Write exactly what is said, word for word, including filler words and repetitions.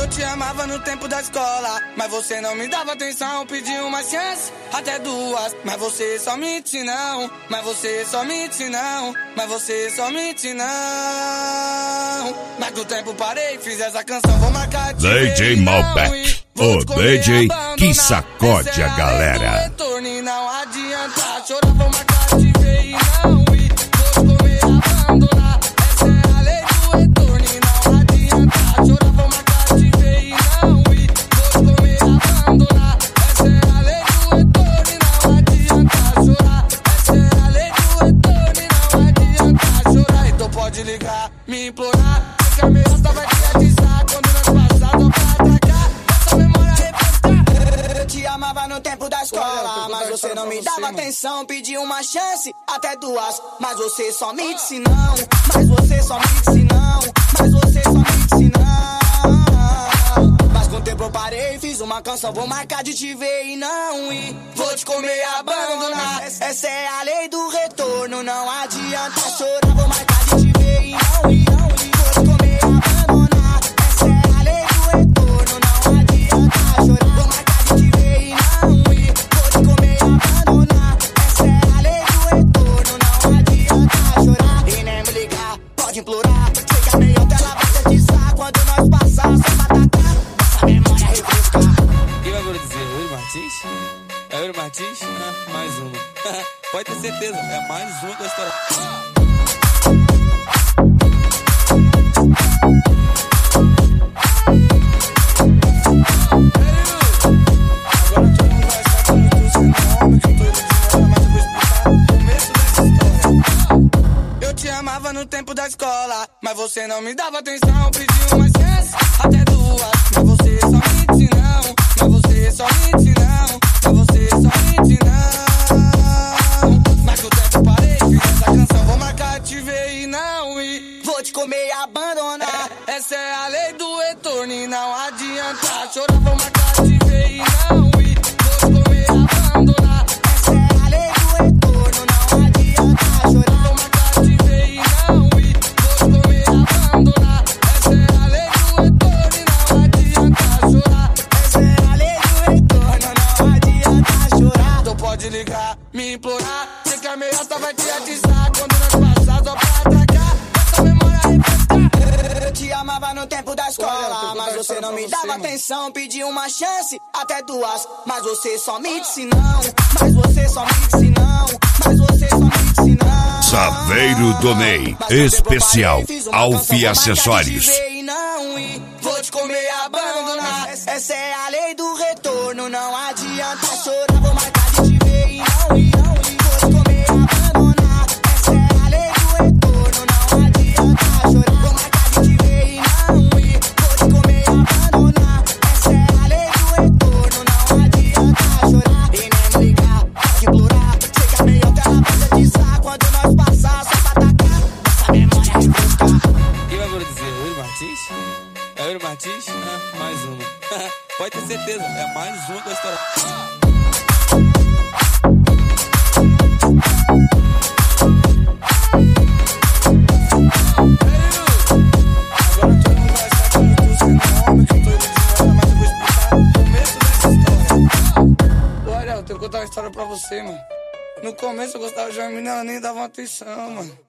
Eu te amava no tempo da escola, mas você não me dava atenção. Pedi uma chance, até duas, mas você só mente não. Mas você só mente não. Mas você só mente não. Mas do tempo parei, fiz essa canção, vou marcar de D J Malbec, o D J que sacode a galera. E não adianta chorar, vou marcar de ver e não ir. Vou comer, abandonar. Essa é a lei do retorno e não adianta chorar, vou marcar de ver e não ir. Vou comer, abandonar. Essa é a lei do retorno e não adianta chorar. Essa é a lei do retorno e não adianta chorar. Então pode ligar, me implorar. Sei que a melhor vai te atizar quando nós passar só pra atacar. Essa memória refrescar. Eu te amava no tempo da escola, mas você não me dava atenção. Pedi uma chance, até duas, mas você só me disse não. Mas você só me disse não. Mas você só me disse não. Mas com o tempo eu parei, fiz uma canção, vou marcar de te ver e não ir. Vou te comer, abandonar. Essa é a lei do retorno, não adianta chorar, vou marcar de te ver e não ir. Vou te comer, abandonar. Essa é a lei do retorno, não adianta chorar, vou marcar de te ver e não ir. Vou te comer, abandonar. Essa é a lei do retorno, não adianta chorar. E nem me ligar, pode implorar. Sei que a meiota ela vai te atizar quando nós passar só pra atacar. Essa memória refrescar. Quem vai dizer? Yuri Martins? É Yuri Martins? Ah, mais uma. Pode ter certeza, é mais uma da história. Eu te amava no tempo da escola, mas você não me dava atenção. Pedi uma chance, até duas, mas você só me disse não. Mas você só me disse não. Mas você só me disse não. Mas com o tempo parei, fiz essa canção, vou marcar te ver e não ir. Vou te comer e abandonar. Essa é a lei do retorno e não adianta chorar, vou marcar te ver e não ir. Vou te comer e abandonar. Essa é a lei do retorno, não adianta chorar, vou marcar te ver e não ir. Vou te comer e abandonar. Essa é a lei do retorno e não adianta chorar. Essa é a lei do retorno, não adianta chorar. Então pode ligar, me implorar. Sei que a meiota vai te atizar quando nós passar só pra atacar. Essa memória refrescar. Eu te amava no tempo da escola, mas você não me dava atenção. Pedi uma chance, até duas, mas você só me disse não. Mas você só me disse não. Mas você só me disse não. Saveiro do Ney, especial Alfi Acessórios. Vou te comer e abandonar. Essa é a lei do retorno, não adianta chorar, vou marcar de te ver e não ir. Vou te comer e abandonar. Essa é a lei do retorno, não adianta chorar, vou marcar de te ver e não ir. Vou te comer e abandonar. Essa é a lei do retorno, não adianta chorar. E nem me ligar, pode implorar. Sei que a meiota ela vai te atizar quando nós passar só pra atacar. Essa memória refrescar. Quem vai dizer? Yuri Martins? É Yuri Martins? Ah, mais uma. Pode ter certeza, é mais uma da história. Olha, eu tenho que contar uma história pra você, mano. No começo eu gostava de uma menina, ela nem dava atenção, mano.